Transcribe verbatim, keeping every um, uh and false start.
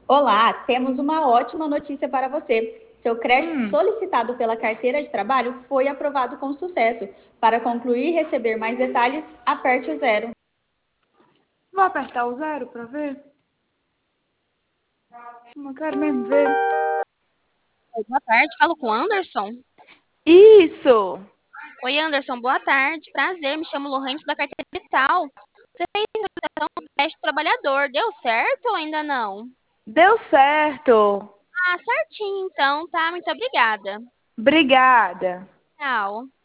Olá, temos uma ótima notícia para você. Seu crédito Hum, solicitado pela carteira de trabalho foi aprovado com sucesso. Para concluir e receber mais detalhes, aperte o zero. vou apertar o zero para ver. Não quero mesmo ver. Oi, boa tarde, falo com o Anderson. Isso! Oi, Anderson, boa tarde. Prazer, me chamo Lohane da carteira digital. Você fez a do teste trabalhador, deu certo ou ainda não? Deu certo! Ah, certinho então, tá? Muito obrigada. Obrigada! Tchau.